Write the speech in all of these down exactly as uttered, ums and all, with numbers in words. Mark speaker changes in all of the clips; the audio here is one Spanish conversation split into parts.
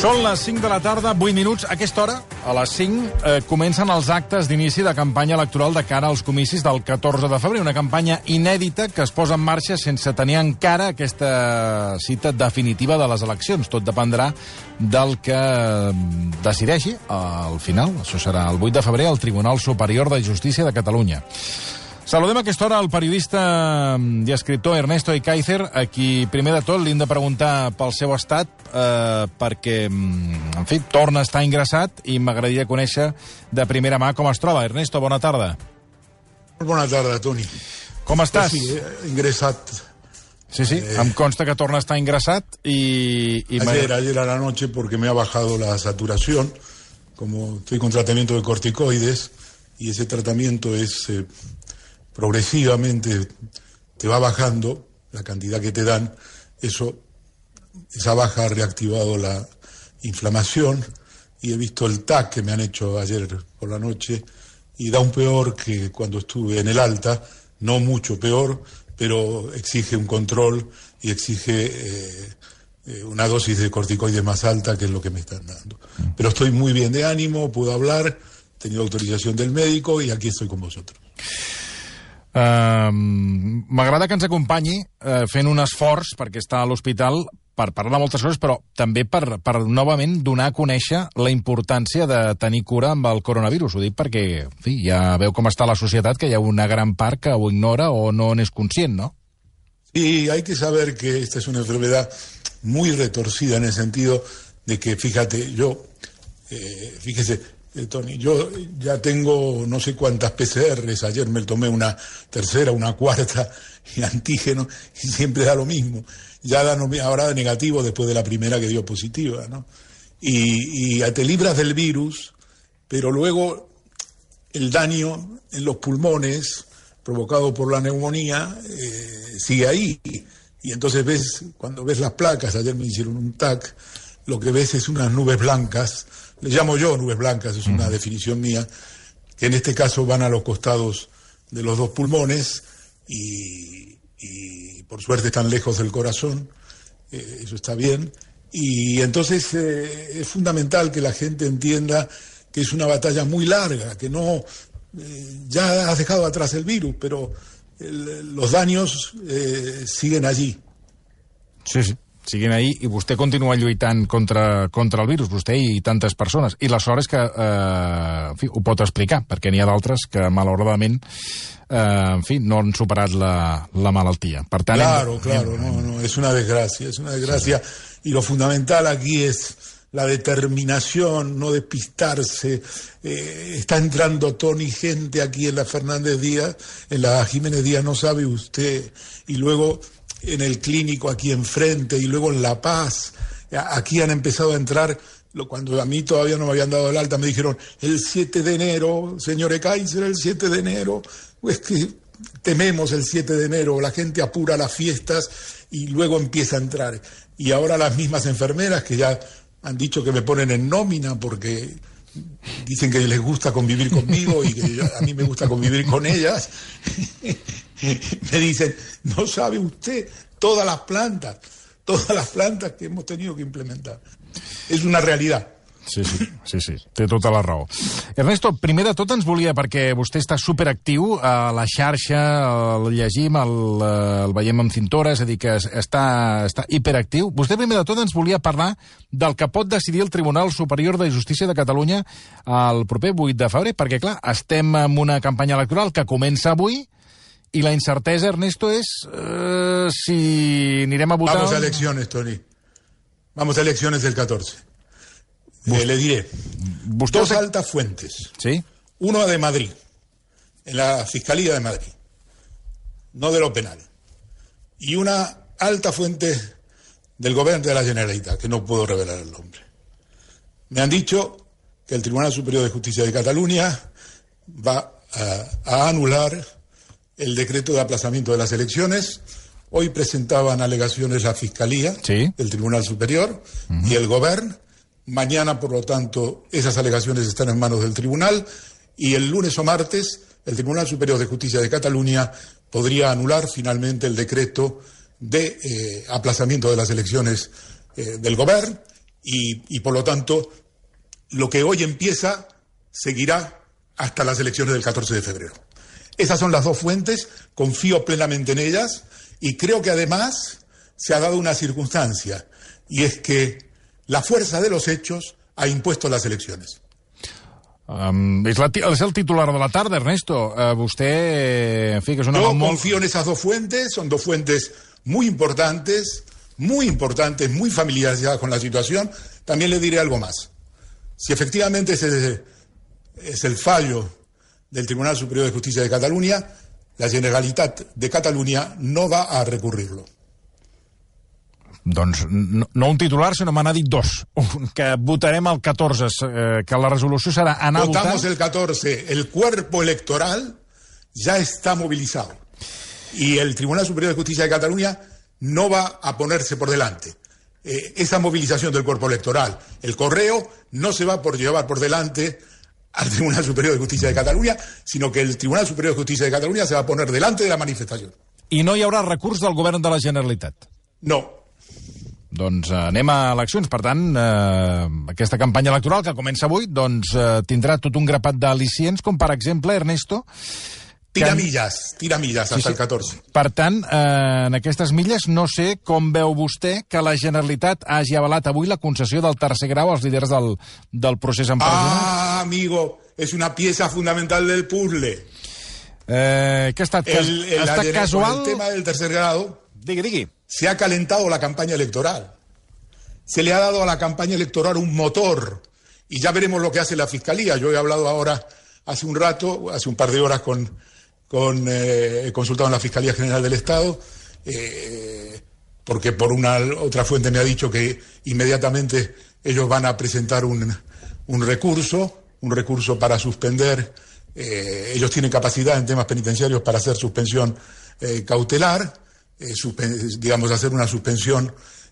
Speaker 1: Són les cinc de la tarda, vuit minuts. A aquesta hora, a les cinc, eh, comencen els actes d'inici de campanya electoral de cara als comicis del catorze de febrer. Una campanya inèdita que es posa en marxa sense tenir encara aquesta cita definitiva de les eleccions. Tot dependrà del que decideixi al final. Això serà el vuit de febrer al Tribunal Superior de Justícia de Catalunya. Saludem a aquesta hora el periodista i escriptor Ernesto Ekaizer, a qui primer de tot li hem de preguntar pel seu estat, eh, perquè, en fi, torna a estar ingressat i m'agradaria conèixer de primera mà com es troba. Ernesto, bona tarda.
Speaker 2: Bona tarda, Toni.
Speaker 1: Com estàs?
Speaker 2: Sí, eh, ingressat.
Speaker 1: Sí, sí, eh, em consta que torna a estar ingressat y... y
Speaker 2: ayer,
Speaker 1: me...
Speaker 2: ayer a la noche, porque me ha bajado la saturación, como estoy con tratamiento de corticoides, y ese tratamiento es... Eh, progresivamente te va bajando la cantidad que te dan, eso, esa baja ha reactivado la inflamación y he visto el T A C que me han hecho ayer por la noche y da un peor que cuando estuve en el alta, no mucho peor, pero exige un control y exige eh, eh, una dosis de corticoides más alta, que es lo que me están dando. Pero estoy muy bien de ánimo, puedo hablar, he tenido autorización del médico y aquí estoy con vosotros.
Speaker 1: Uh, M'agrada que ens acompanyi uh, fent un esforç perquè està a l'hospital per parlar de moltes coses, però també per, per novament donar a conèixer la importància de tenir cura amb el coronavirus. Ho dic perquè, en fi, ja veu com està la societat, que hi ha una gran part que ho ignora o no n'és conscient, ¿no?
Speaker 2: Sí, hay que saber que esta es una enfermedad muy retorcida en el sentido de que, fíjate, yo, eh, fíjese, Tony, yo ya tengo no sé cuántas P C Rs, ayer me tomé una tercera, una cuarta, y antígeno, y siempre da lo mismo. Ya da, ahora da negativo después de la primera que dio positiva, ¿no? Y, y te libras del virus, pero luego el daño en los pulmones provocado por la neumonía eh, sigue ahí. Y entonces ves, cuando ves las placas, ayer me hicieron un T A C, lo que ves es unas nubes blancas. Le llamo yo nubes blancas, es una definición mía, que en este caso van a los costados de los dos pulmones y, y por suerte están lejos del corazón, eh, eso está bien. Y entonces eh, es fundamental que la gente entienda que es una batalla muy larga, que no, eh, ya has dejado atrás el virus, pero el, los daños eh, siguen allí.
Speaker 1: Sí, sí. Siguin ahí, i vostè continua lluitant contra, contra el virus, vostè i tantes persones. I la sort és que eh, en fi, ho pot explicar, perquè n'hi ha d'altres que, malauradament, eh, en fi, no han superat la, la malaltia. Per tant,
Speaker 2: claro,
Speaker 1: hem...
Speaker 2: claro, no, no, es una desgracia, es una desgracia. Y lo fundamental aquí es la determinación, no despistarse. Eh, está entrando, Tony, gente aquí en la Fernández Díaz, en la Jiménez Díaz, no sabe usted, y luego en el clínico aquí enfrente y luego en La Paz. Aquí han empezado a entrar, cuando a mí todavía no me habían dado el alta, me dijeron el siete de enero, señor Ekaizer, el siete de enero, pues que tememos el siete de enero, la gente apura las fiestas y luego empieza a entrar. Y ahora las mismas enfermeras que ya han dicho que me ponen en nómina porque dicen que les gusta convivir conmigo y que yo, a mí me gusta convivir con ellas, me dicen, no sabe usted todas las plantas, todas las plantas que hemos tenido que implementar. És una realitat.
Speaker 1: Sí, sí, sí, sí, té tota la raó. Ernesto, primer de tot ens volia, perquè vostè està superactiu a la xarxa, el llegim, el, el veiem amb cintora, és a dir, que està, està hiperactiu. Vostè primer de tot ens volia parlar del que pot decidir el Tribunal Superior de Justícia de Catalunya el proper vuit de febrer, perquè, clar, estem en una campanya electoral que comença avui i la incertesa, Ernesto, és uh, si anirem a votar...
Speaker 2: Vamos a elecciones, Tony. Vamos a elecciones del catorce. Eh, le diré,
Speaker 1: ¿Busca
Speaker 2: dos
Speaker 1: usted?
Speaker 2: altas fuentes.
Speaker 1: ¿Sí?
Speaker 2: Uno de Madrid, en la Fiscalía de Madrid, no de lo penal. Y una alta fuente del Gobierno de la Generalitat, que no puedo revelar el nombre. Me han dicho que el Tribunal Superior de Justicia de Cataluña va a, a anular el decreto de aplazamiento de las elecciones. Hoy presentaban alegaciones la Fiscalía,
Speaker 1: ¿sí?,
Speaker 2: del Tribunal Superior, uh-huh, y el Gobierno. Mañana, por lo tanto, esas alegaciones están en manos del tribunal y el lunes o martes el Tribunal Superior de Justicia de Cataluña podría anular finalmente el decreto de eh, aplazamiento de las elecciones eh, del Gobierno y, y por lo tanto lo que hoy empieza seguirá hasta las elecciones del catorce de febrero. Esas son las dos fuentes, confío plenamente en ellas y creo que además se ha dado una circunstancia, y es que la fuerza de los hechos ha impuesto las elecciones.
Speaker 1: Um, és, la, és el titular de la tarda, Ernesto. Uh, vostè, en fi, que és una...
Speaker 2: Yo
Speaker 1: molt...
Speaker 2: confío en esas dos fuentes, son dos fuentes muy importantes, muy importantes, muy familiarizadas con la situación. También le diré algo más. Si efectivamente ese es el fallo del Tribunal Superior de Justicia de Catalunya, la Generalitat de Catalunya no va a recurrirlo.
Speaker 1: Doncs no, no un titular, sinó m'han dit dos. Un, que votarem el catorze, eh, que la resolució serà anar a votar...
Speaker 2: Votamos el catorce. El cuerpo electoral ya está movilizado. Y el Tribunal Superior de Justicia de Catalunya no va a ponerse por delante. Eh, esa movilización del cuerpo electoral, el correo, no se va por llevar por delante al Tribunal Superior de Justicia de Catalunya, sino que el Tribunal Superior de Justicia de Catalunya se va a poner delante de la manifestación.
Speaker 1: I no hi haurà recurs del govern de la Generalitat?
Speaker 2: No.
Speaker 1: Doncs eh, anem a eleccions. Per tant, eh, aquesta campanya electoral que comença avui doncs, eh, tindrà tot un grapat d'al·licients, com per exemple, Ernesto...
Speaker 2: Tira millas, tira millas hasta sí, sí. el catorze.
Speaker 1: Per tant, eh, en aquestes milles no sé com veu vostè que la Generalitat hagi avalat avui la concessió del tercer grau als líders del, del procés empresarial.
Speaker 2: Ah, amigo, es una pieza fundamental del puzzle.
Speaker 1: Eh, ¿Qué ha estat,
Speaker 2: el, el,
Speaker 1: ha estat casual?
Speaker 2: Con el tema del tercer grado,
Speaker 1: digui, digui.
Speaker 2: Se ha calentado la campaña electoral. Se le ha dado a la campaña electoral un motor. Y ya veremos lo que hace la Fiscalía. Yo he hablado ahora, hace un rato, hace un par de horas, con, con eh, he consultado en la Fiscalía General del Estado, eh, porque por una otra fuente me ha dicho que inmediatamente ellos van a presentar un, un recurso, un recurso para suspender. Eh, ellos tienen capacidad en temas penitenciarios para hacer suspensión eh, cautelar, eh, suspen- digamos, hacer una suspensión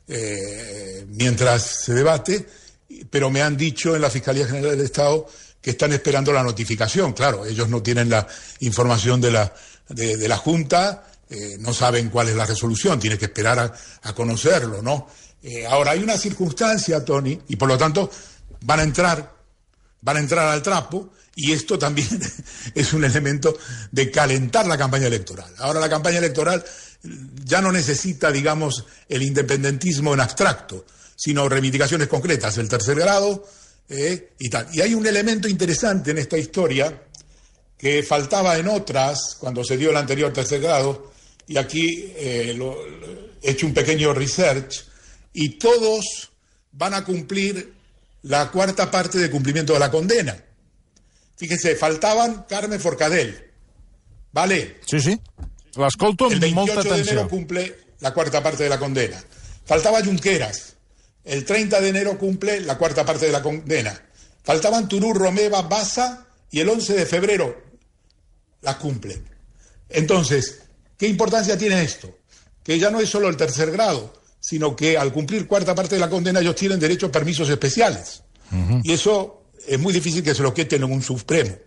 Speaker 2: eh, mientras se debate, pero me han dicho en la Fiscalía General del Estado que están esperando la notificación. Claro, ellos no tienen la información de la, de, de la Junta, eh, no saben cuál es la resolución, tienen que esperar a, a conocerlo, ¿no? Eh, ahora, hay una circunstancia, Tony, y por lo tanto van a entrar, van a entrar al trapo, y esto también es un elemento de calentar la campaña electoral. Ahora la campaña electoral ya no necesita, digamos, el independentismo en abstracto, sino reivindicaciones concretas, el tercer grado eh, y tal. Y hay un elemento interesante en esta historia que faltaba en otras, cuando se dio el anterior tercer grado, y aquí eh, lo, lo, he hecho un pequeño research, y todos van a cumplir la cuarta parte de cumplimiento de la condena. Fíjese, faltaban Carme Forcadell, ¿vale?
Speaker 1: Sí, sí. L'escolto amb molta atenció.
Speaker 2: El veintiocho de enero cumple la cuarta parte de la condena. Faltaba Junqueras. El treinta de enero cumple la cuarta parte de la condena. Faltaban Turull, Romeva, Bassa, y el once de febrero las cumplen. Entonces, ¿qué importancia tiene esto? Que ya no es solo el tercer grado, sino que al cumplir cuarta parte de la condena ellos tienen derecho a permisos especiales. Uh-huh. Y eso es muy difícil que se lo quiten en un Supremo.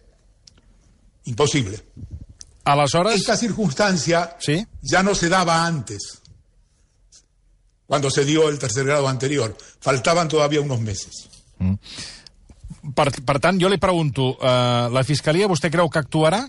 Speaker 2: Imposible.
Speaker 1: Aleshores...
Speaker 2: Esta circunstancia ¿sí? ya no se daba antes, cuando se dio el tercer grado anterior. Faltaban todavía unos meses.
Speaker 1: Mm. Per, per tant, jo li pregunto, uh, la Fiscalia, vostè creu que actuarà?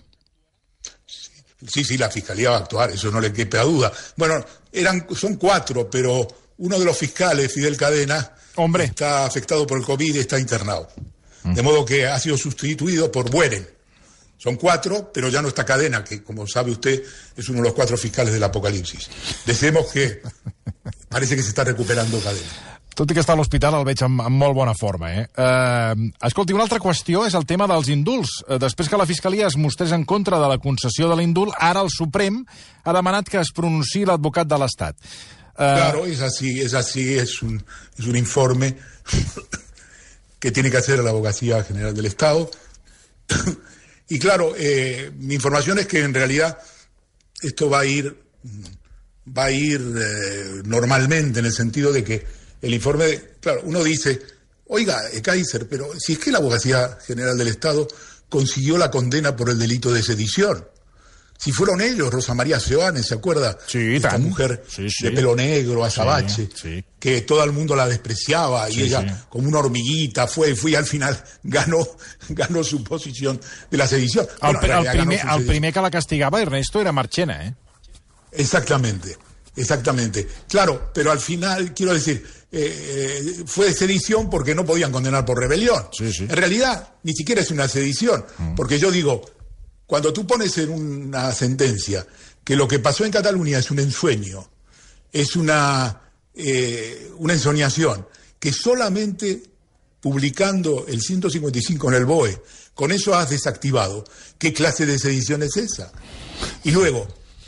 Speaker 2: Sí, sí, la Fiscalía va a actuar, eso no le quepa duda. Bueno, eran, son cuatro, pero uno de los fiscales, Fidel Cadena, Hombre. está afectado por el COVID y está internado. Mm. De modo que ha sido sustituido por Bueren. Son cuatro, pero ya no está Cadena, que como sabe usted es uno de los cuatro fiscales del apocalipsis. Deseemos que parece que se está recuperando Cadena.
Speaker 1: Tot i que està a l'hospital el veig amb, amb molt bona forma, eh? Uh, escolti, una altra qüestió és el tema dels indults. Uh, després que la Fiscalia es mostrés en contra de la concessió de l'indult, ara el Suprem ha demanat que es pronunciï l'advocat de l'Estat.
Speaker 2: Uh... Claro, es así, es así, es un, es un informe que tiene que hacer la Abogacía General del Estado. Y claro, eh, mi información es que en realidad esto va a ir, va a ir eh, normalmente, en el sentido de que el informe, de, claro, uno dice, oiga, Kaiser, pero si es que la Abogacía General del Estado consiguió la condena por el delito de sedición. Si fueron ellos, Rosa María Seoane, ¿se acuerda?
Speaker 1: Sí,
Speaker 2: esta
Speaker 1: tan.
Speaker 2: mujer
Speaker 1: sí, sí.
Speaker 2: de pelo negro, azabache,
Speaker 1: sí, sí.
Speaker 2: que todo el mundo la despreciaba
Speaker 1: sí,
Speaker 2: y ella,
Speaker 1: sí.
Speaker 2: como una hormiguita, fue y fue y al final ganó, ganó su posición de la sedición.
Speaker 1: El,
Speaker 2: Bueno,
Speaker 1: el, primer, el primer que la castigava, Ernesto, era Marchena, ¿eh?
Speaker 2: Exactamente, exactamente. Claro, pero al final, quiero decir, eh, eh, fue sedición porque no podían condenar por rebelión.
Speaker 1: Sí, sí.
Speaker 2: En realidad, ni siquiera es una sedición, mm. porque yo digo, cuando tú pones en una sentencia que lo que pasó en Cataluña es un ensueño, es una, eh, una ensoñación, que solamente publicando el ciento cincuenta y cinco en el B O E, con eso has desactivado, ¿qué clase de sedición es esa? Y luego,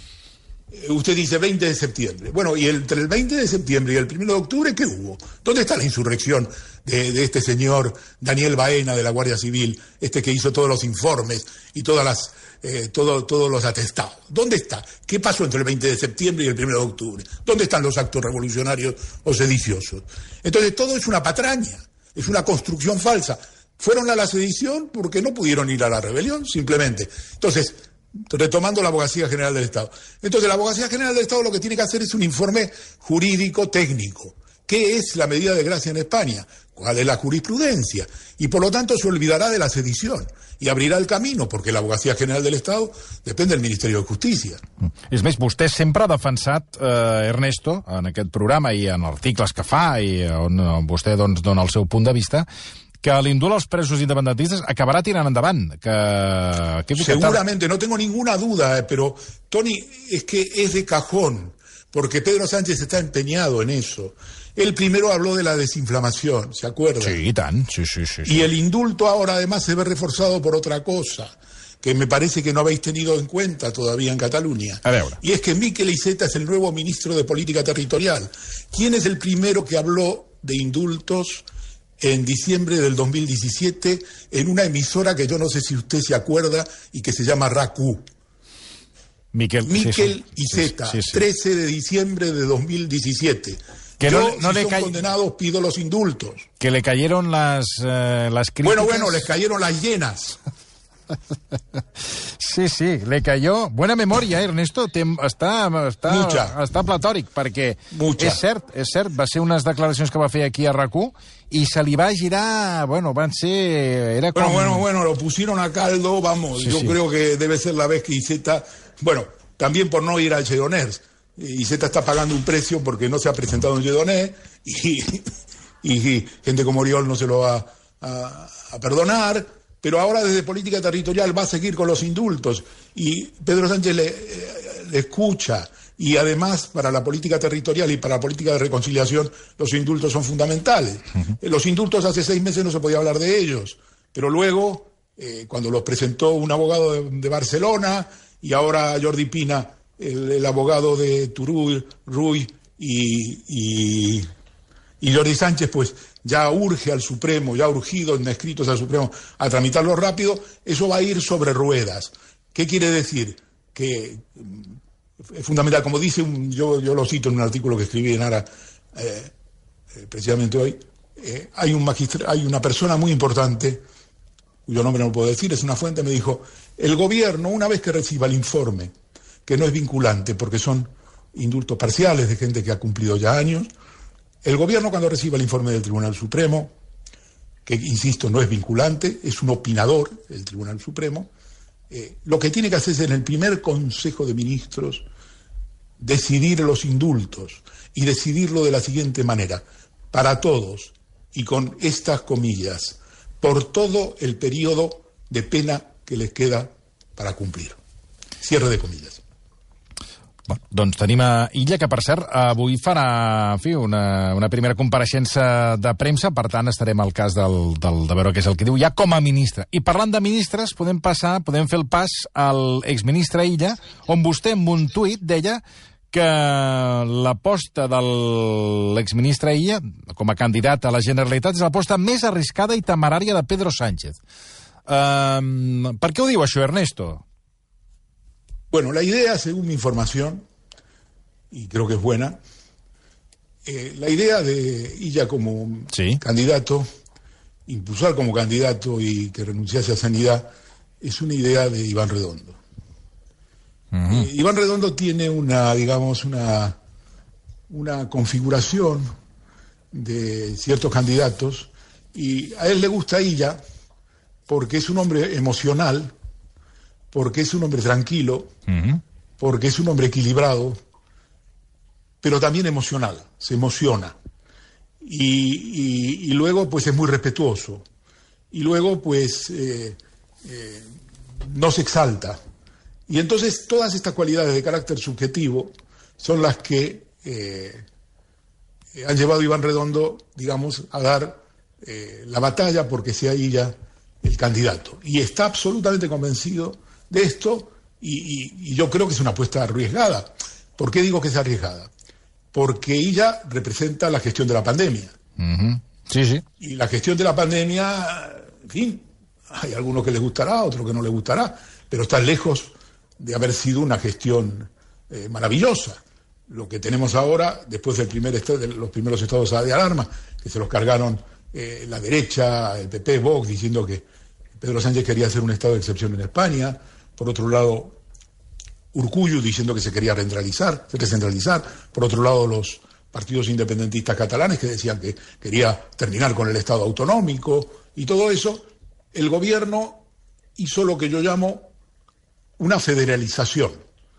Speaker 2: usted dice veinte de septiembre. Bueno, y entre el veinte de septiembre y el primero de octubre, ¿qué hubo? ¿Dónde está la insurrección de, de este señor Daniel Baena de la Guardia Civil, este que hizo todos los informes y todas las, eh, todo, todos los atestados? ¿Dónde está? ¿Qué pasó entre el veinte de septiembre y el primero de octubre? ¿Dónde están los actos revolucionarios o sediciosos? Entonces todo es una patraña, es una construcción falsa. Fueron a la sedición porque no pudieron ir a la rebelión, simplemente. Entonces, retomando la Abogacía General del Estado. Entonces, la Abogacía General del Estado lo que tiene que hacer es un informe jurídico técnico. ¿Qué es la medida de gracia en España? ¿Cuál es la jurisprudencia? Y por lo tanto se olvidará de la sedición y abrirà el camino, perquè l'Abogacía General del Estado depèn del Ministeri de Justícia.
Speaker 1: És més, vostè sempre ha defensat, eh, Ernesto, en aquest programa i en articles que fa i on, on vostè doncs, dona el seu punt de vista, que l'indult als presos independentistes acabarà tirant endavant. Que, que
Speaker 2: Seguramente, no tengo ninguna duda, eh, pero, Tony, es que es de cajón, porque Pedro Sánchez está empeñado en eso. Él primero habló de la desinflamación, ¿se acuerda?
Speaker 1: Sí, i tant, sí, sí, sí, sí.
Speaker 2: Y el indulto ahora además se ve reforzado por otra cosa, que me parece que no habéis tenido en cuenta todavía en Cataluña.
Speaker 1: A veure.
Speaker 2: Y es que Miquel Iceta es el nuevo ministro de Política Territorial. ¿Quién es el primero que habló de indultos en diciembre del dos mil diecisiete en una emisora que yo no sé si usted se acuerda y que se llama R A C U?
Speaker 1: Miquel,
Speaker 2: Miquel
Speaker 1: sí, sí.
Speaker 2: Iceta,
Speaker 1: sí, sí, sí.
Speaker 2: trece de diciembre de dos mil diecisiete.
Speaker 1: Que
Speaker 2: Yo,
Speaker 1: no, no
Speaker 2: si
Speaker 1: le
Speaker 2: son
Speaker 1: ca...
Speaker 2: condenados, pido los indultos.
Speaker 1: Que le cayeron las, eh, las críticas...
Speaker 2: Bueno, bueno, les cayeron las llenas.
Speaker 1: Sí, sí, le cayó... Buena memòria, eh, Ernesto? Té, està, està,
Speaker 2: Mucha.
Speaker 1: està platòric, perquè
Speaker 2: Mucha.
Speaker 1: és cert, és cert, va ser unes declaracions que va fer aquí a R A C U i se li va girar... Bueno, van ser... Era com...
Speaker 2: Bueno, bueno, bueno, lo pusieron a caldo, vamos.
Speaker 1: Sí,
Speaker 2: yo
Speaker 1: sí.
Speaker 2: creo que debe ser la vez que Iceta... Bueno, también por no ir al Lledoners. Iceta está pagando un precio porque no se ha presentado en Lledoners y, y, y gente como Oriol no se lo va a, a perdonar, pero ahora desde Política Territorial va a seguir con los indultos y Pedro Sánchez le, le escucha, y además para la política territorial y para la política de reconciliación los indultos son fundamentales. Uh-huh. Los indultos hace seis meses no se podía hablar de ellos, pero luego eh, cuando los presentó un abogado de, de Barcelona y ahora Jordi Pina, El, el abogado de Turull, Ruy y, y, y Jordi Sánchez, pues ya urge al Supremo, ya ha urgido en escritos al Supremo a tramitarlo rápido. Eso va a ir sobre ruedas. ¿Qué quiere decir? Que es fundamental, como dice, un, yo, yo lo cito en un artículo que escribí en Ara eh, eh, precisamente hoy, eh, hay, un magistra, hay una persona muy importante, cuyo nombre no puedo decir, es una fuente, me dijo, el gobierno, una vez que reciba el informe, que no es vinculante porque son indultos parciales de gente que ha cumplido ya años, el gobierno cuando reciba el informe del Tribunal Supremo, que insisto no es vinculante, es un opinador el Tribunal Supremo, eh, lo que tiene que hacer es en el primer Consejo de Ministros decidir los indultos y decidirlo de la siguiente manera, para todos y con estas comillas, por todo el periodo de pena que les queda para cumplir. Cierre de comillas.
Speaker 1: Bueno, doncs tenim a Illa, que per cert avui farà, en fi, una, una primera compareixença de premsa, per tant estarem al cas del, del, de veure què és el que diu ja com a ministre. I parlant de ministres, podem passar, podem fer el pas al exministre Illa, on vostè en un tuit deia que l'aposta de l'exministre Illa com a candidat a la Generalitat és l'aposta més arriscada i temerària de Pedro Sánchez. Um, per què ho diu això, Ernesto?
Speaker 2: Bueno, la idea, según mi información, y creo que es buena, eh, la idea de Illa como
Speaker 1: sí.
Speaker 2: candidato, impulsar como candidato y que renunciase a Sanidad, es una idea de Iván Redondo. Uh-huh. eh, Iván Redondo tiene una, digamos, una, una configuración de ciertos candidatos, y a él le gusta Illa porque es un hombre emocional, porque es un hombre tranquilo, uh-huh. porque es un hombre equilibrado, pero también emocional, se emociona. Y, y, y luego, pues, es muy respetuoso. Y luego, pues, eh, eh, no se exalta. Y entonces, todas estas cualidades de carácter subjetivo son las que eh, han llevado a Iván Redondo, digamos, a dar eh, la batalla porque sea Illa el candidato. Y está absolutamente convencido de esto, y, y, y yo creo que es una apuesta arriesgada. ¿Por qué digo que es arriesgada? Porque Illa representa la gestión de la pandemia.
Speaker 1: Uh-huh. Sí, sí.
Speaker 2: Y la gestión de la pandemia, en fin, hay algunos que les gustará, otros que no les gustará, pero está lejos de haber sido una gestión eh, maravillosa. Lo que tenemos ahora, después del primer estado, de los primeros estados de alarma, que se los cargaron eh, la derecha, el P P, Vox, diciendo que Pedro Sánchez quería hacer un estado de excepción en España. Por otro lado, Urkullu diciendo que se quería recentralizar, recentralizar. Por otro lado, los partidos independentistas catalanes que decían que quería terminar con el Estado autonómico y todo eso. El gobierno hizo lo que yo llamo una federalización.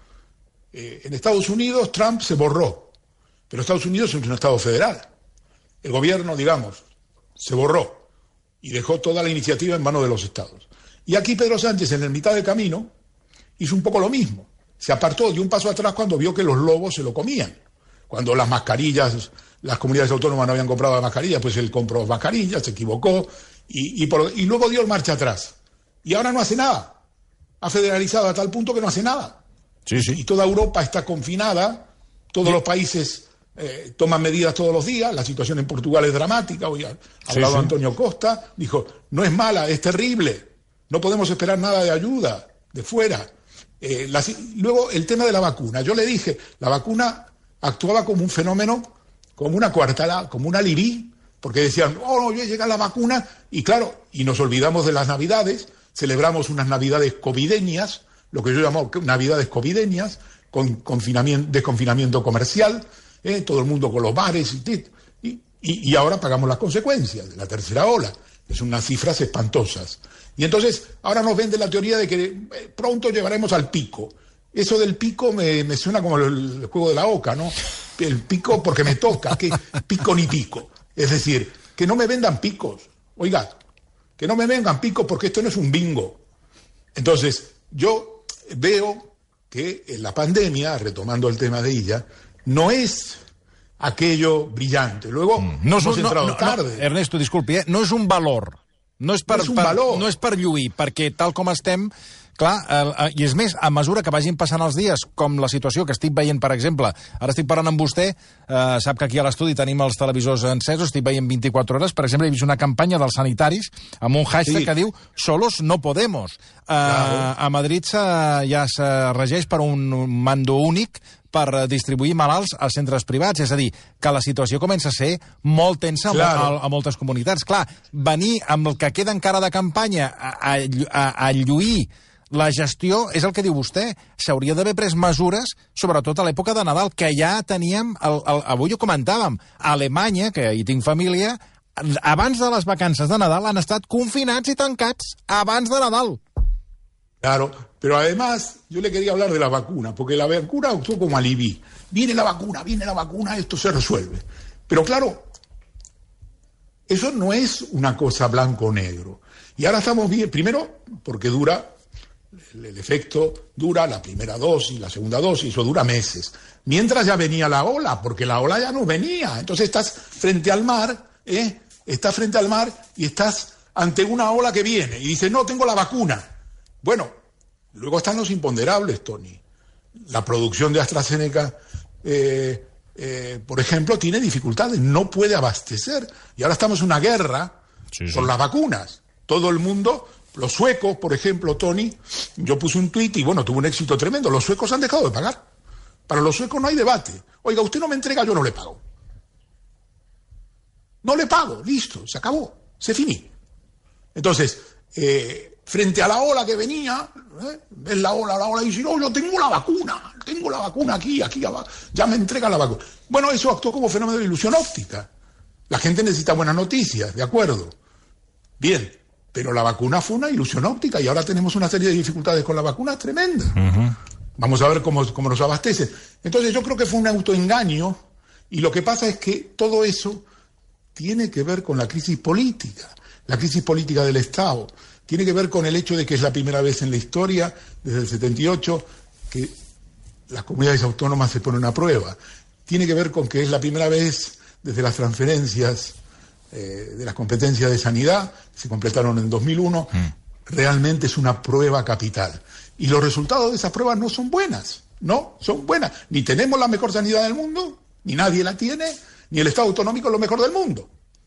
Speaker 2: Eh, en Estados Unidos Trump se borró, pero Estados Unidos es un Estado federal. El gobierno, digamos, se borró y dejó toda la iniciativa en manos de los estados. Y aquí Pedro Sánchez, en el mitad del camino, hizo un poco lo mismo. Se apartó, dio un paso atrás cuando vio que los lobos se lo comían. Cuando las mascarillas, las comunidades autónomas no habían comprado las mascarillas, pues él compró mascarillas, se equivocó, y, y, por, y luego dio marcha atrás. Y ahora no hace nada. Ha federalizado a tal punto que no hace nada.
Speaker 1: Sí, sí.
Speaker 2: Y toda Europa está confinada, todos sí. los países eh, toman medidas todos los días, la situación en Portugal es dramática. Hoy ha hablado sí, sí. Antonio Costa, dijo, no es mala, es terrible, no podemos esperar nada de ayuda de fuera. Eh, la, luego el tema de la vacuna, yo le dije, la vacuna actuaba como un fenómeno, como una coartada, como un alibí, porque decían, oh, no, ya llega la vacuna, y claro, y nos olvidamos de las navidades, celebramos unas navidades covideñas, lo que yo llamo navidades covideñas, con confinamiento, desconfinamiento comercial, eh, todo el mundo con los bares, y, y, y ahora pagamos las consecuencias de la tercera ola, que son unas cifras espantosas. Y entonces, ahora nos vende la teoría de que eh, pronto llegaremos al pico. Eso del pico me, me suena como el, el juego de la oca, ¿no? El pico porque me toca, que pico ni pico. Es decir, que no me vendan picos. Oiga, que no me vengan picos porque esto no es un bingo. Entonces, yo veo que en la pandemia, retomando el tema de ella, no es aquello brillante. Luego mm. no hemos un, entrado no, no, tarde.
Speaker 1: No, Ernesto, disculpi, eh? no és un valor. No és per,
Speaker 2: no és un
Speaker 1: per,
Speaker 2: valor.
Speaker 1: No és per lluir, perquè tal com estem, clar, eh, i és més, a mesura que vagin passant els dies, com la situació que estic veient, per exemple, ara estic parlant amb vostè, eh, sap que aquí a l'estudi tenim els televisors encesos, estic veient vint-i-quatre hores, per exemple, he vist una campanya dels sanitaris amb un hashtag sí. que diu «Solos no podemos». Eh, claro. A Madrid ja se regeix per un mando únic per distribuir malalts als centres privats. És a dir, que la situació comença a ser molt tensa claro. a, a moltes comunitats. Clar, venir amb el que queda encara de campanya a, a, a, a lluir la gestió, és el que diu vostè, s'hauria d'haver pres mesures, sobretot a l'època de Nadal, que ja teníem, el, el, avui ho comentàvem, a Alemanya, que hi tinc família, abans de les vacances de Nadal han estat confinats i tancats abans de Nadal.
Speaker 2: Claro, pero además yo le quería hablar de la vacuna, porque la vacuna actuó como aliví. Viene la vacuna, viene la vacuna, esto se resuelve. Pero claro, eso no es una cosa blanco o negro. Y ahora estamos bien, primero porque dura, el, el efecto dura la primera dosis, la segunda dosis, eso dura meses. Mientras ya venía la ola, porque la ola ya no venía. Entonces estás frente al mar, ¿eh? Estás frente al mar y estás ante una ola que viene. Y dices, no, tengo la vacuna. Bueno, luego están los imponderables, Tony. La producción de AstraZeneca, eh, eh, por ejemplo, tiene dificultades, no puede abastecer. Y ahora estamos en una guerra sí, sí. por las vacunas. Todo el mundo, los suecos, por ejemplo, Tony, yo puse un tuit y bueno, tuvo un éxito tremendo. Los suecos han dejado de pagar. Para los suecos no hay debate. Oiga, usted no me entrega, yo no le pago. No le pago, listo, se acabó, se finí. Entonces, eh, frente a la ola que venía, ¿eh? ves la ola, la ola, y dice, no, yo tengo la vacuna, tengo la vacuna aquí, aquí, ya me entrega la vacuna. Bueno, eso actuó como fenómeno de ilusión óptica. La gente necesita buenas noticias, de acuerdo. Bien, pero la vacuna fue una ilusión óptica y ahora tenemos una serie de dificultades con la vacuna tremenda. Uh-huh. Vamos a ver cómo, cómo nos abastecen. Entonces yo creo que fue un autoengaño y lo que pasa es que todo eso tiene que ver con la crisis política, la crisis política del Estado. Tiene que ver con el hecho de que es la primera vez en la historia, desde el setenta y ocho, que las comunidades autónomas se ponen a prueba. Tiene que ver con que es la primera vez desde las transferencias eh, de las competencias de sanidad, se completaron en dos mil uno, mm. realmente es una prueba capital. Y los resultados de esas pruebas no son buenas, no son buenas. Ni tenemos la mejor sanidad del mundo, ni nadie la tiene, ni el Estado autonòmic és el millor del món.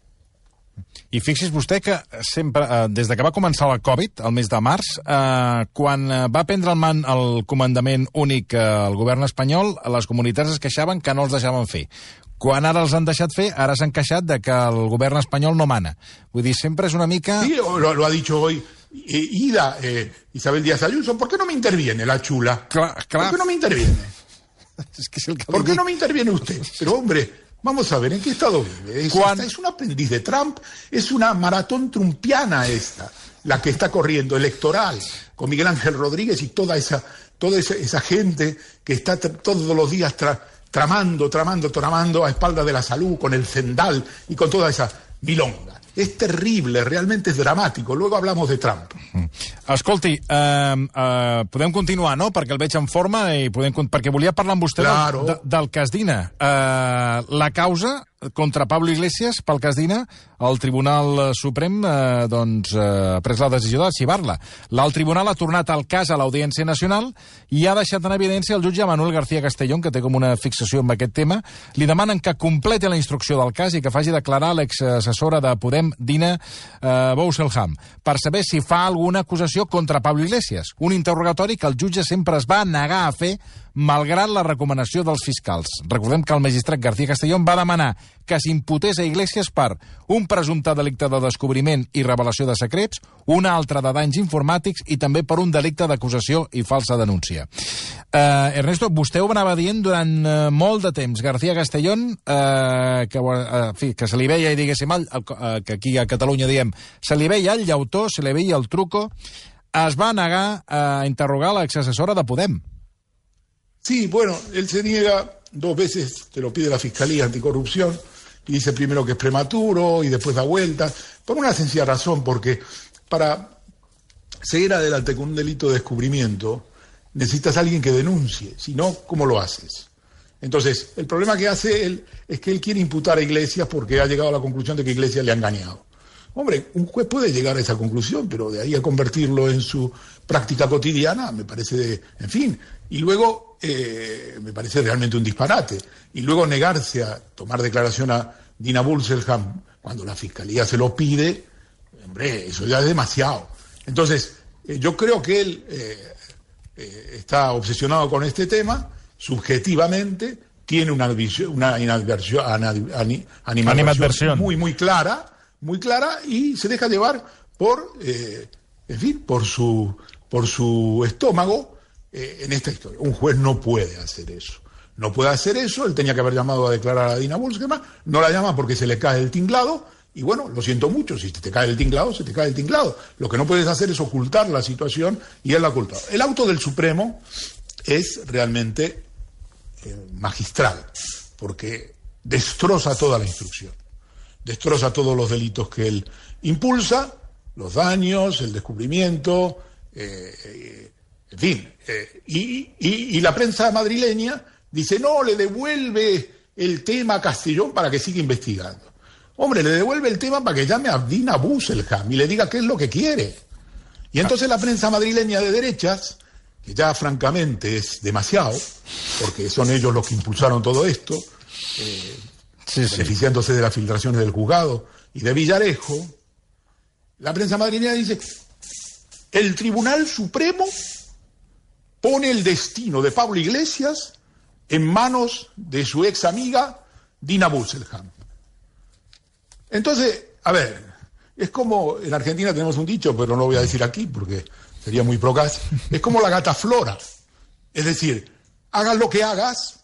Speaker 1: I fixi's vostè que sempre, eh, des de que va començar la Covid, el mes de març, eh, quan va prendre el, man, el comandament únic eh, el govern espanyol, les comunitats es queixaven que no els deixaven fer. Quan ara els han deixat fer, ara s'han queixat de que el govern espanyol no mana. Vull dir, sempre és una mica...
Speaker 2: Sí, lo, lo ha dicho hoy eh, Ida, eh, Isabel Díaz Ayuso. ¿Por qué no me interviene la chula?
Speaker 1: Clar, clar.
Speaker 2: ¿Por qué no me interviene?
Speaker 1: Es que es el que
Speaker 2: ¿Por qué dic... no me interviene usted? Pero, hombre... Vamos a ver, ¿en qué estado vive? Es, Juan... esta, es un aprendiz de Trump, es una maratón trumpiana esta, la que está corriendo, electoral, con Miguel Ángel Rodríguez y toda esa, toda esa, esa gente que está tra todos los días tra tramando, tramando, tramando a espaldas de la salud, con el Zendal y con toda esa milonga. És terrible, realment és dramàtic. Luego hablamos de Trump.
Speaker 1: Escolti, eh, eh, podem continuar, no? Perquè el veig en forma i podem... Perquè volia parlar amb vostè
Speaker 2: claro.
Speaker 1: del, del Casdina. Eh, la causa contra Pablo Iglesias pel Casdina, el Tribunal Suprem eh, doncs, eh, ha pres la decisió d'arxivar-la. L'alt tribunal ha tornat el cas a l'Audiència Nacional i ha deixat en evidència el jutge Manuel García Castellón, que té com una fixació amb aquest tema. Li demanen que completi la instrucció del cas i que faci declarar l'exassessora de Podem, Dina eh, Bousselham, per saber si fa alguna acusació contra Pablo Iglesias. Un interrogatori que el jutge sempre es va negar a fer malgrat la recomanació dels fiscals. Recordem que el magistrat García Castellón va demanar que s'imputés a Iglesias per un presumpte delicte de descobriment i revelació de secrets, un altre de danys informàtics i també per un delicte d'acusació i falsa denúncia. Eh, Ernesto, vostè ho anava dient durant eh, molt de temps. García Castellón, eh, que, eh, fi, que se li veia, i diguéssim, el, eh, que aquí a Catalunya diem, se li veia el llautó, se li veia el truco, es va negar a interrogar l'exassessora de Podem.
Speaker 2: Sí, bueno, él se niega dos veces, te lo pide la Fiscalía Anticorrupción, y dice primero que es prematuro y después da vuelta, por una sencilla razón, porque para seguir adelante con un delito de descubrimiento necesitas a alguien que denuncie, si no, ¿cómo lo haces? Entonces, el problema que hace él es que él quiere imputar a Iglesias porque ha llegado a la conclusión de que Iglesias le ha engañado. Hombre, un juez puede llegar a esa conclusión, pero de ahí a convertirlo en su práctica cotidiana, me parece, de, en fin, y luego eh, me parece realmente un disparate. Y luego negarse a tomar declaración a Dina Bousselham cuando la Fiscalía se lo pide, hombre, eso ya es demasiado. Entonces, eh, yo creo que él eh, eh, está obsesionado con este tema, subjetivamente, tiene una, una inadversión, animadversión, animadversión muy, muy clara, muy clara, y se deja llevar por, eh, en fin, por su, por su estómago eh, en esta historia. Un juez no puede hacer eso. No puede hacer eso. Él tenía que haber llamado a declarar a Dina Bousselham. No la llama porque se le cae el tinglado. Y bueno, lo siento mucho. Si te cae el tinglado, se te cae el tinglado. Lo que no puedes hacer es ocultar la situación, y él la ha ocultado. El auto del Supremo es realmente eh, magistral, porque destroza toda la instrucción. Destroza todos los delitos que él impulsa, los daños, el descubrimiento, eh, eh, en fin. Eh, y, y, y la prensa madrileña dice, no, le devuelve el tema a Castellón para que siga investigando. Hombre, le devuelve el tema para que llame a Dina Bousselham y le diga qué es lo que quiere. Y entonces la prensa madrileña de derechas, que ya francamente es demasiado, porque son ellos los que impulsaron todo esto, eh, Sí, sí. beneficiándose de las filtraciones del juzgado y de Villarejo, la prensa madrileña dice, el Tribunal Supremo pone el destino de Pablo Iglesias en manos de su ex amiga Dina Bousselham. Entonces, a ver, es como, en Argentina tenemos un dicho, pero no lo voy a decir aquí porque sería muy procaz, es como la gata Flora. Es decir, hagas lo que hagas,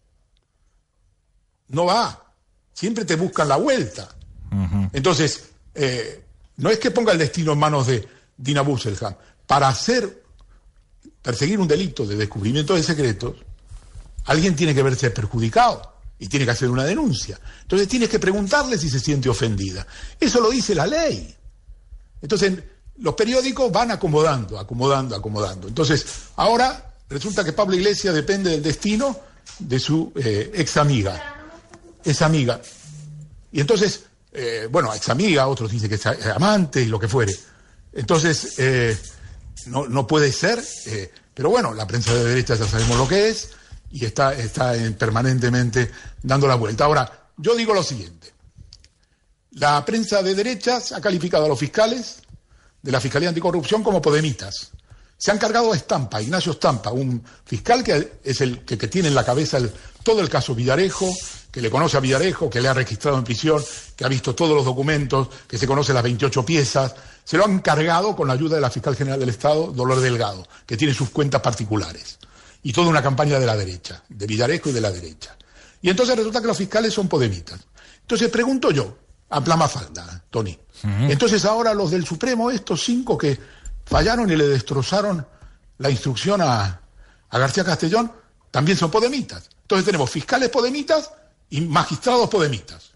Speaker 2: no va. Siempre te buscan la vuelta. Uh-huh. Entonces, eh, no es que ponga el destino en manos de Dina Busselham. Para hacer, perseguir un delito de descubrimiento de secretos, alguien tiene que verse perjudicado y tiene que hacer una denuncia. Entonces tienes que preguntarle si se siente ofendida. Eso lo dice la ley. Entonces, los periódicos van acomodando, acomodando, acomodando. Entonces, ahora resulta que Pablo Iglesias depende del destino de su eh, ex amiga. Es amiga. Y entonces, eh, bueno, ex amiga, otros dicen que es amante y lo que fuere. Entonces, eh, no, no puede ser, eh, pero bueno, la prensa de derecha ya sabemos lo que es y está, está en, permanentemente dando la vuelta. Ahora, yo digo lo siguiente. La prensa de derechas ha calificado a los fiscales de la Fiscalía Anticorrupción como podemitas. Se han cargado a Stampa, Ignacio Stampa, un fiscal que es el que, que tiene en la cabeza el, todo el caso Villarejo, que le conoce a Villarejo, que le ha registrado en prisión, que ha visto todos los documentos, que se conoce las veintiocho piezas. Se lo han cargado con la ayuda de la Fiscal General del Estado, Dolores Delgado, que tiene sus cuentas particulares. Y toda una campaña de la derecha, de Villarejo y de la derecha. Y entonces resulta que los fiscales son podemitas. Entonces pregunto yo, a Plamafalda, Tony. Uh-huh. Entonces ahora los del Supremo, estos cinco que fallaron y le destrozaron la instrucción a, a García Castellón, también son podemitas. Entonces tenemos fiscales podemitas i magistrados podemites.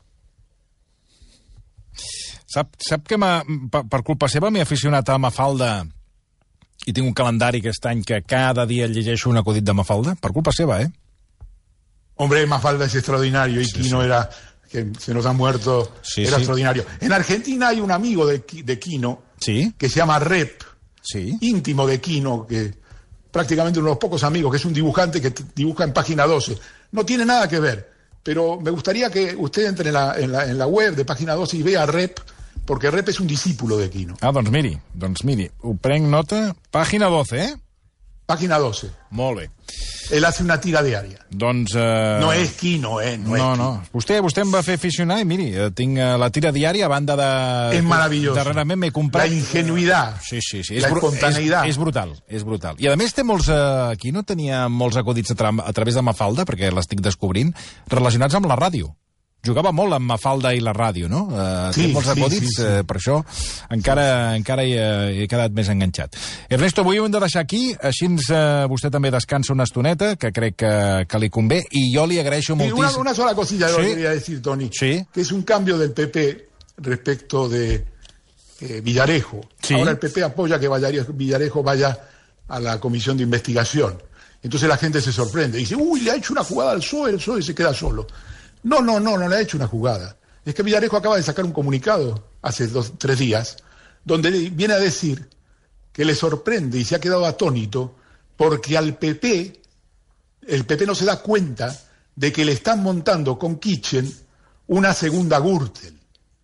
Speaker 1: Sap, sap que per, per culpa seva m'he aficionat a Mafalda i tinc un calendari aquest any que cada dia llegeixo un acudit de Mafalda? Per culpa seva, ¿eh?
Speaker 2: Hombre, Mafalda es extraordinario y sí, Quino sí. era, que se nos ha muerto, sí, era sí. extraordinario. En Argentina hay un amigo de, de Quino
Speaker 1: ¿Sí?
Speaker 2: que se llama Rep,
Speaker 1: sí.
Speaker 2: íntimo de Quino, que prácticamente uno de los pocos amigos, que es un dibujante que dibuja en Página doce. No tiene nada que ver, pero me gustaría que usted entre en la, en la, en la web de Página doce y vea a Rep, porque Rep es un discípulo de Quino.
Speaker 1: Ah, doncs miri, doncs miri, ho prenc nota. Pàgina doce, eh?
Speaker 2: Página doce.
Speaker 1: Molt bé.
Speaker 2: Él hace una tira diària.
Speaker 1: Doncs... Uh...
Speaker 2: No és Quino, eh? No,
Speaker 1: no,
Speaker 2: és Quino.
Speaker 1: no. Vostè, vostè em va fer aficionar i miri, tinc la tira diària a banda de...
Speaker 2: És maravilloso.
Speaker 1: Darrerament m'he comprat...
Speaker 2: La ingenuïtat.
Speaker 1: Sí, sí, sí.
Speaker 2: La
Speaker 1: és
Speaker 2: espontaneïtat.
Speaker 1: És, és brutal, és brutal. I a més té molts... Uh, aquí no tenia molts acudits a, tra a través de Mafalda, perquè l'estic descobrint, relacionats amb la ràdio. Jugava molt amb Mafalda i la ràdio, no? Uh,
Speaker 2: sí,
Speaker 1: té molts acudits,
Speaker 2: sí, sí, sí.
Speaker 1: Uh, per això encara, encara hi, uh, he quedat més enganxat. Ernesto, avui ho hem de deixar aquí, així uh, vostè també descansa una estoneta, que crec que, que li convé, i jo li agraeixo moltíssim...
Speaker 2: Una, una sola cosilla
Speaker 1: ¿Sí?
Speaker 2: lo que quería decir, Tony,
Speaker 1: ¿Sí?
Speaker 2: que es un cambio del P P respecto de eh, Villarejo.
Speaker 1: ¿Sí?
Speaker 2: Ahora el P P apoya que Villarejo vaya a la comisión de investigación. Entonces la gente se sorprende, dice, uy, le ha hecho una jugada al P S O E, el P S O E se queda solo. No, no, no, no le ha hecho una jugada. Es que Villarejo acaba de sacar un comunicado hace dos, tres días, donde viene a decir que le sorprende y se ha quedado atónito porque al P P, el P P no se da cuenta de que le están montando con Kitchen una segunda Gürtel.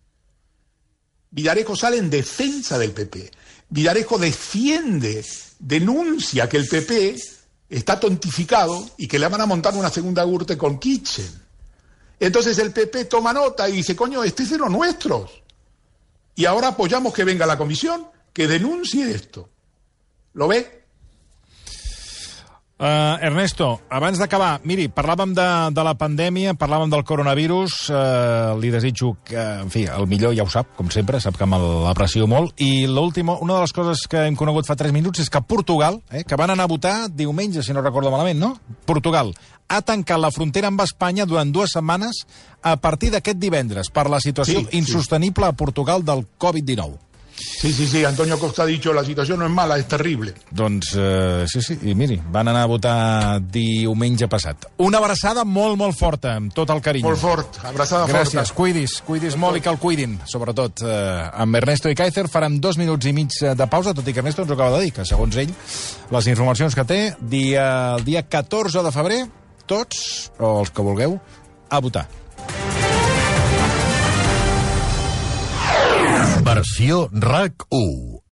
Speaker 2: Villarejo sale en defensa del P P. Villarejo defiende, denuncia que el P P está tontificado y que le van a montar una segunda Gürtel con Kitchen. Entonces el P P toma nota y dice, coño, este es de los nuestros. Y ahora apoyamos que venga la comisión, que denuncie esto. ¿Lo ve?
Speaker 1: Uh, Ernesto, abans d'acabar, miri, parlàvem de, de la pandèmia, parlàvem del coronavirus, uh, li desitjo que, en fi, el millor ja ho sap, com sempre, sap que l'aprecio molt, i l'última, una de les coses que hem conegut fa tres minuts és que Portugal, eh, que van anar a votar diumenge, si no recordo malament, no? Portugal ha tancat la frontera amb Espanya durant dues setmanes a partir d'aquest divendres per la situació
Speaker 2: sí,
Speaker 1: insostenible
Speaker 2: sí.
Speaker 1: a Portugal del covid dinou.
Speaker 2: Sí, sí, sí, Antonio Costa ha dicho, la situación no es mala, es terrible.
Speaker 1: Doncs, uh, sí, sí, i miri, van anar a votar diumenge passat. Una abraçada molt, molt forta, amb tot el carinyo.
Speaker 2: Molt fort, abraçada
Speaker 1: forta. Gràcies,
Speaker 2: forta.
Speaker 1: cuidis, cuidis molt, molt i que el cuidin, sobretot. Uh, amb Ernesto Ikaizer farem dos minuts i mig de pausa, tot i que Ernesto ens ho acaba de dir, que segons ell, les informacions que té, dia, el dia catorze de febrer, tots, o els que vulgueu, a votar.
Speaker 3: Versió RAC u.